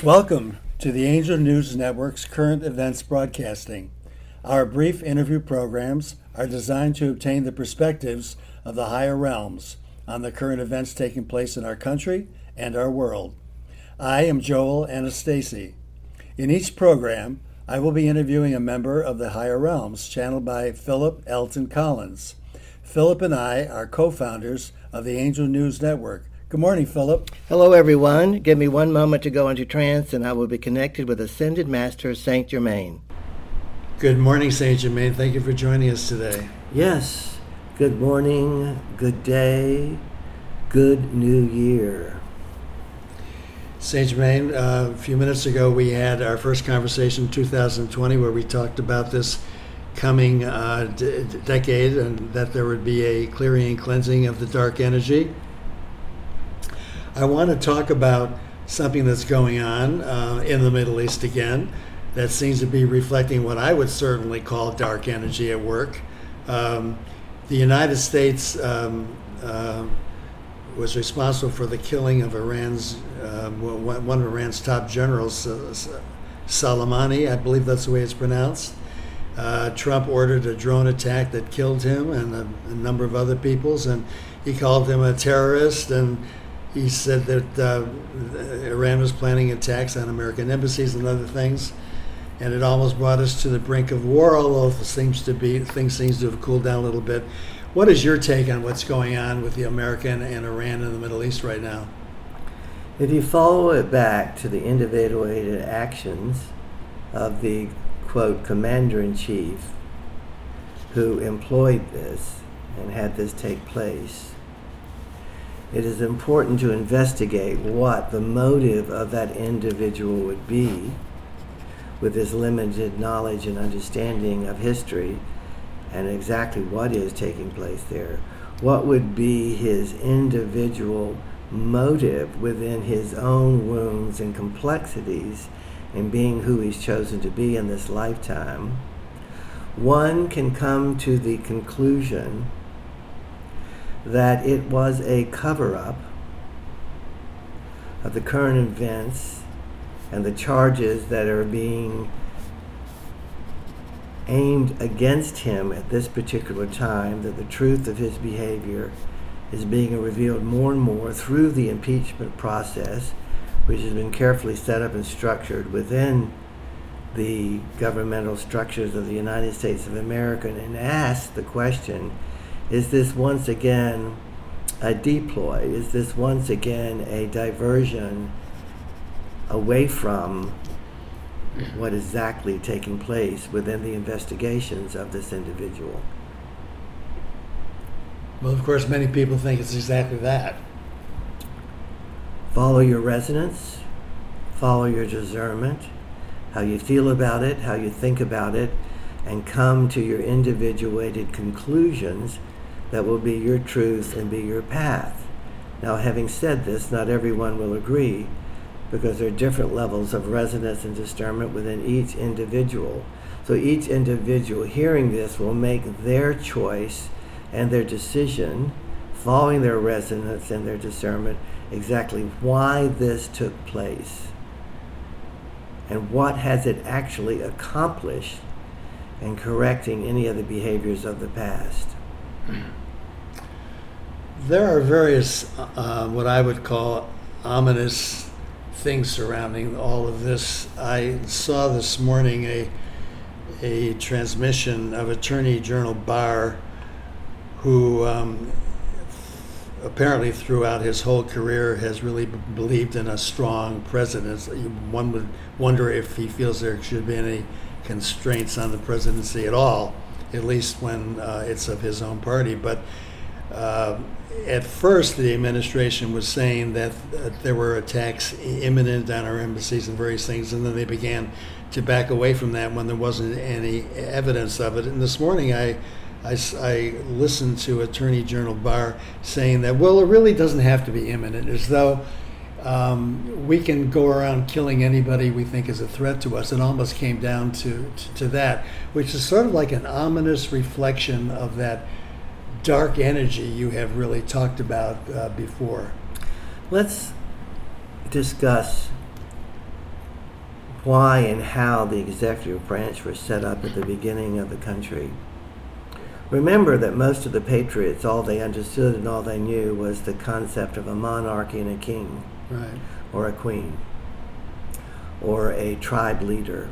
Welcome to the Angel News Network's current events broadcasting. Our brief interview programs are designed to obtain the perspectives of the higher realms on the current events taking place in our country and our world. I am Joel Anastasi. In each program, I will be interviewing a member of the higher realms, channeled by Philip Elton Collins. Philip and I are co-founders of the Angel News Network. Good morning, Philip. Hello, everyone. Give me one moment to go into trance, and I will be connected with Ascended Master Saint Germain. Good morning, Saint Germain. Thank you for joining us today. Yes. Good morning, good day, good new year. Saint Germain, a few minutes ago we had our first conversation in 2020 where we talked about this coming decade and that there would be a clearing and cleansing of the dark energy. I want to talk about something that's going on in the Middle East again that seems to be reflecting what I would certainly call dark energy at work. The United States was responsible for the killing of Iran's one of Iran's top generals, Soleimani, I believe that's the way it's pronounced. Trump ordered a drone attack that killed him and a number of other peoples, and he called him a terrorist, and he said that Iran was planning attacks on American embassies and other things, and it almost brought us to the brink of war, although things seem to have cooled down a little bit. What is your take on what's going on with the American and Iran in the Middle East right now? If you follow it back to the individuated actions of the, quote, commander-in-chief who employed this and had this take place, it is important to investigate what the motive of that individual would be with his limited knowledge and understanding of history and exactly what is taking place there. What would be his individual motive within his own wounds and complexities in being who he's chosen to be in this lifetime? One can come to the conclusion that it was a cover-up of the current events and the charges that are being aimed against him at this particular time, that the truth of his behavior is being revealed more and more through the impeachment process, which has been carefully set up and structured within the governmental structures of the United States of America, and ask the question, is this once again a deploy? Is this once again a diversion away from what is exactly taking place within the investigations of this individual? Well, of course, many people think it's exactly that. Follow your resonance, follow your discernment, how you feel about it, how you think about it, and come to your individuated conclusions that will be your truth and be your path. Now, having said this, not everyone will agree, because there are different levels of resonance and discernment within each individual. So each individual hearing this will make their choice and their decision, following their resonance and their discernment, exactly why this took place and what has it actually accomplished in correcting any of the behaviors of the past. There are various what I would call ominous things surrounding all of this. I saw this morning a transmission of Attorney General Barr, who apparently throughout his whole career has really believed in a strong presidency. One would wonder if he feels there should be any constraints on the presidency at all, at least when it's of his own party. But at first, the administration was saying that there were attacks imminent on our embassies and various things, and then they began to back away from that when there wasn't any evidence of it. And this morning, I listened to Attorney General Barr saying that, well, it really doesn't have to be imminent, as though we can go around killing anybody we think is a threat to us. It almost came down to that, which is sort of like an ominous reflection of that dark energy you have really talked about before. Let's discuss why and how the executive branch was set up at the beginning of the country. Remember that most of the patriots, all they understood and all they knew was the concept of a monarchy and a king, Right. or a queen, or a tribe leader.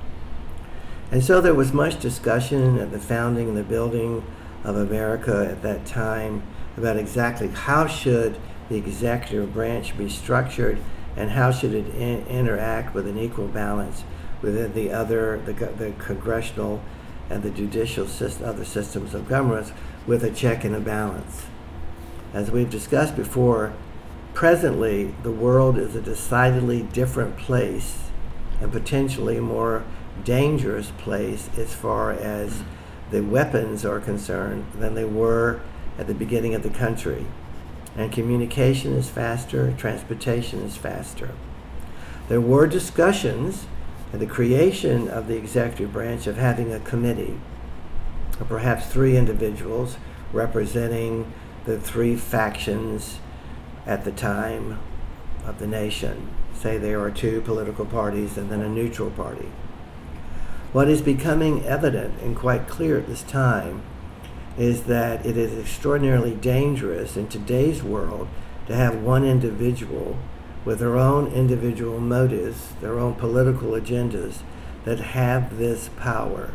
And so there was much discussion at the founding and the building of America at that time about exactly how should the executive branch be structured and how should it interact with an equal balance within the congressional and the judicial other systems of governments with a check and a balance. As we've discussed before, presently the world is a decidedly different place and potentially more dangerous place as far as the weapons are concerned than they were at the beginning of the country. And communication is faster, transportation is faster. There were discussions and the creation of the executive branch of having a committee, or perhaps 3 individuals representing the 3 factions at the time of the nation. Say there are 2 political parties and then a neutral party. What is becoming evident and quite clear at this time is that it is extraordinarily dangerous in today's world to have one individual with their own individual motives, their own political agendas that have this power.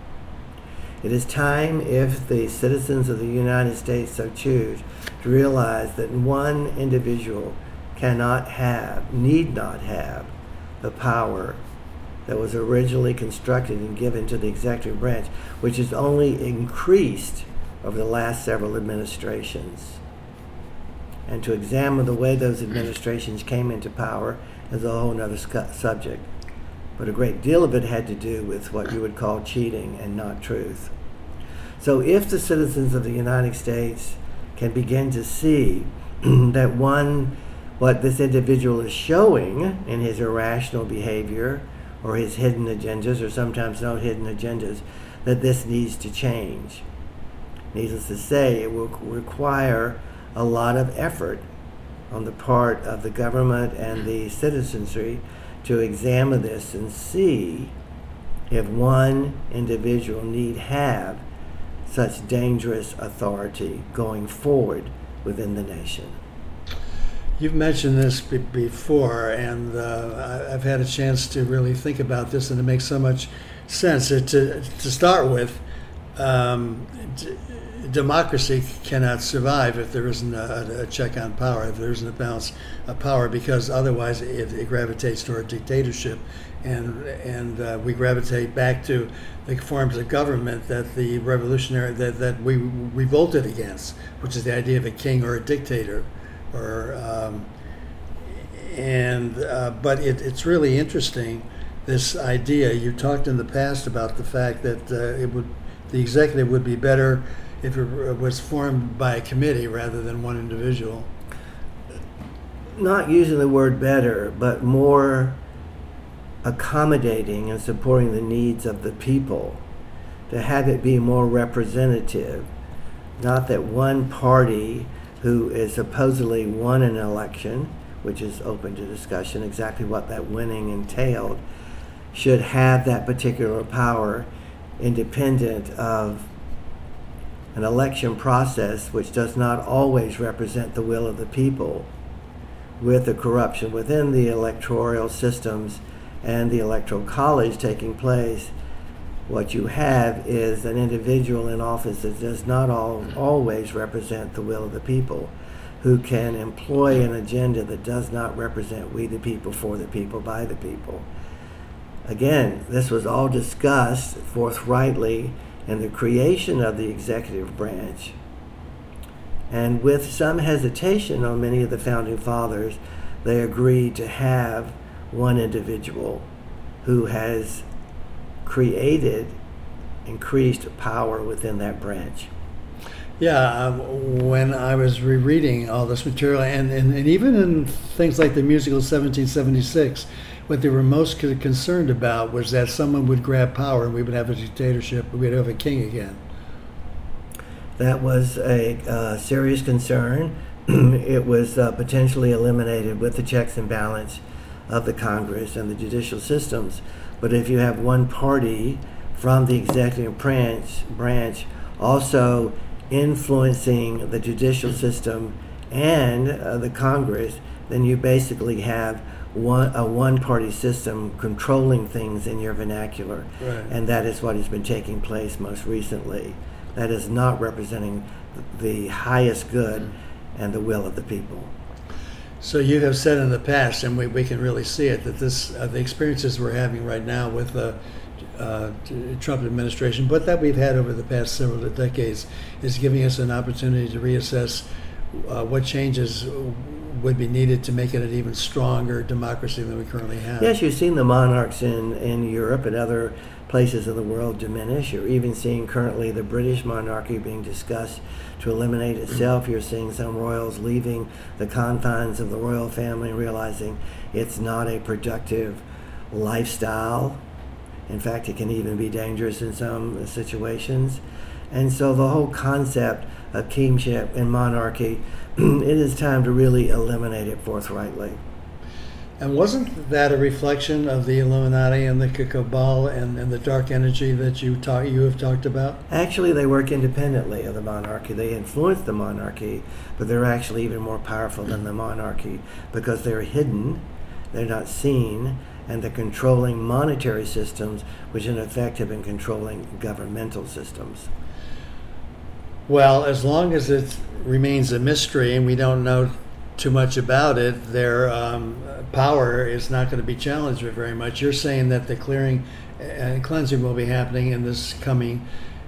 It is time, if the citizens of the United States so choose, to realize that one individual need not have the power that was originally constructed and given to the executive branch, which has only increased over the last several administrations. And to examine the way those administrations came into power is a whole other subject. But a great deal of it had to do with what you would call cheating and not truth. So if the citizens of the United States can begin to see that what this individual is showing in his irrational behavior or his hidden agendas, or sometimes no hidden agendas, that this needs to change. Needless to say, it will require a lot of effort on the part of the government and the citizenry to examine this and see if one individual need have such dangerous authority going forward within the nation. You've mentioned this before, and I've had a chance to really think about this, and it makes so much sense. To start with, democracy cannot survive if there isn't a check on power, if there isn't a balance of power, because otherwise it gravitates toward dictatorship, and we gravitate back to the forms of government that the revolutionary that we revolted against, which is the idea of a king or a dictator. But it's really interesting, this idea. You talked in the past about the fact that the executive would be better if it was formed by a committee rather than one individual. Not using the word better, but more accommodating and supporting the needs of the people, to have it be more representative, not that one party who is supposedly won an election, which is open to discussion exactly what that winning entailed, should have that particular power independent of an election process which does not always represent the will of the people, with the corruption within the electoral systems and the electoral college taking place. What you have is an individual in office that does not always represent the will of the people, who can employ an agenda that does not represent we the people, for the people, by the people. Again, this was all discussed forthrightly in the creation of the executive branch. And with some hesitation on many of the founding fathers, they agreed to have one individual who has created increased power within that branch. Yeah, when I was rereading all this material, and even in things like the musical 1776, what they were most concerned about was that someone would grab power and we would have a dictatorship, we would have a king again. That was a serious concern. It was potentially eliminated with the checks and balance of the Congress and the judicial systems. But if you have one party from the executive branch also influencing the judicial system and the Congress, then you basically have a one-party system controlling things in your vernacular. Right. And that is what has been taking place most recently. That is not representing the highest good and the will of the people. So you have said in the past, and we can really see it, that this the experiences we're having right now with the Trump administration, but that we've had over the past several decades, is giving us an opportunity to reassess what changes would be needed to make it an even stronger democracy than we currently have. Yes, you've seen the monarchs in Europe and other places of the world diminish. You're even seeing currently the British monarchy being discussed to eliminate itself. You're seeing some royals leaving the confines of the royal family and realizing it's not a productive lifestyle. In fact, it can even be dangerous in some situations. And so the whole concept of kingship and monarchy, it is time to really eliminate it forthrightly. And wasn't that a reflection of the Illuminati and the Cabal and the dark energy that you have talked about? Actually, they work independently of the monarchy. They influence the monarchy, but they're actually even more powerful than the monarchy because they're hidden, they're not seen, and they're controlling monetary systems, which in effect have been controlling governmental systems. Well, as long as it remains a mystery and we don't know too much about it, their power is not going to be challenged very much. You're saying that the clearing and cleansing will be happening in this coming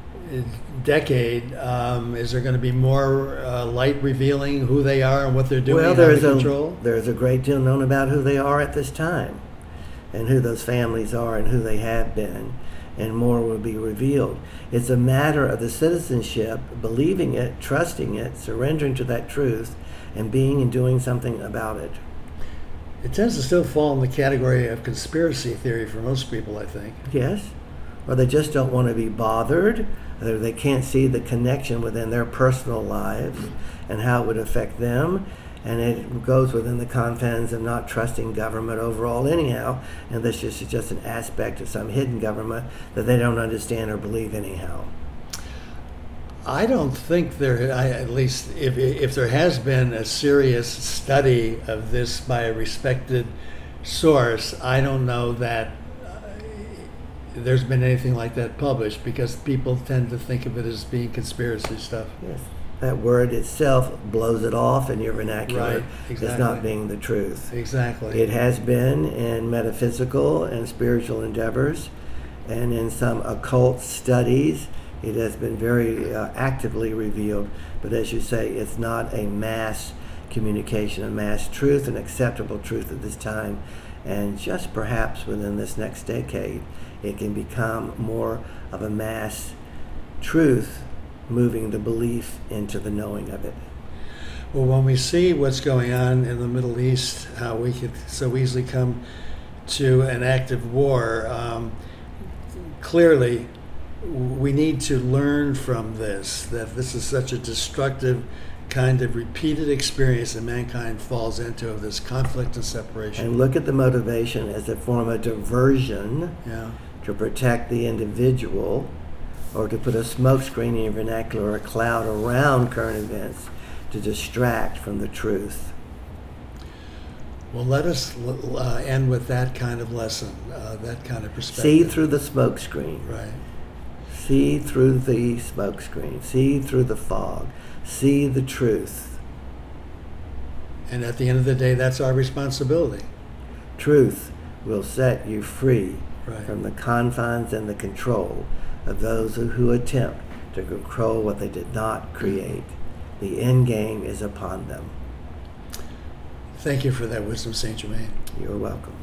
decade. Is there going to be more light revealing who they are and what they're doing? Well, control? There's a great deal known about who they are at this time and who those families are and who they have been, and more will be revealed. It's a matter of the citizenship believing it, trusting it, surrendering to that truth, and being and doing something about it. It tends to still fall in the category of conspiracy theory for most people, I think. Yes, or they just don't want to be bothered, or they can't see the connection within their personal lives and how it would affect them, and it goes within the confines of not trusting government overall anyhow, and this is just an aspect of some hidden government that they don't understand or believe anyhow. I don't think at least if there has been a serious study of this by a respected source, I don't know that there's been anything like that published, because people tend to think of it as being conspiracy stuff. Yes, that word itself blows it off in your vernacular. Right, exactly. As not being the truth. Exactly. It has been in metaphysical and spiritual endeavors, and in some occult studies. It has been very actively revealed, but as you say, it's not a mass communication, a mass truth, an acceptable truth at this time. And just perhaps within this next decade, it can become more of a mass truth, moving the belief into the knowing of it. Well, when we see what's going on in the Middle East, how we could so easily come to an active war, clearly we need to learn from this, that this is such a destructive kind of repeated experience that mankind falls into, of this conflict and separation. And look at the motivation as a form of diversion to protect the individual, or to put a smokescreen in your vernacular, or a cloud around current events to distract from the truth. Well, let us end with that kind of lesson, that kind of perspective. See through the smokescreen. Right. See through the smokescreen. See through the fog. See the truth. And at the end of the day, that's our responsibility. Truth will set you free Right. from the confines and the control of those who attempt to control what they did not create. The end game is upon them. Thank you for that wisdom, Saint Germain. You're welcome.